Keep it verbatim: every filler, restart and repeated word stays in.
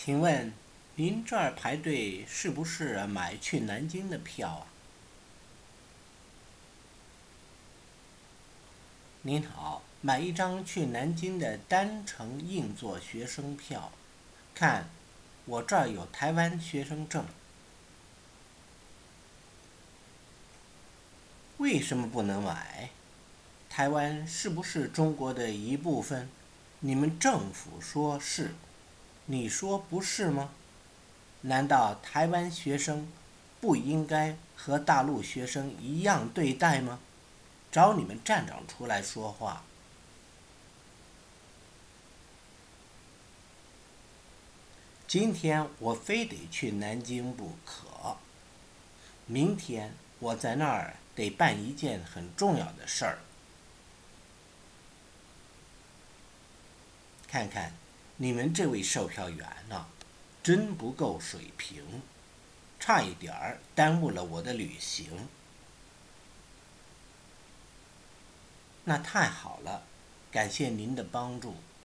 请问您这儿排队是不是买去南京的票啊？您好，买一张去南京的单程硬座学生票。看，我这儿有台湾学生证。为什么不能买？台湾是不是中国的一部分？你们政府说是，你说不是吗？难道台湾学生不应该和大陆学生一样对待吗？找你们站长出来说话。今天我非得去南京不可，明天我在那儿得办一件很重要的事儿。看看你们这位售票员呢，真不够水平，差一点儿耽误了我的旅行。那太好了，感谢您的帮助。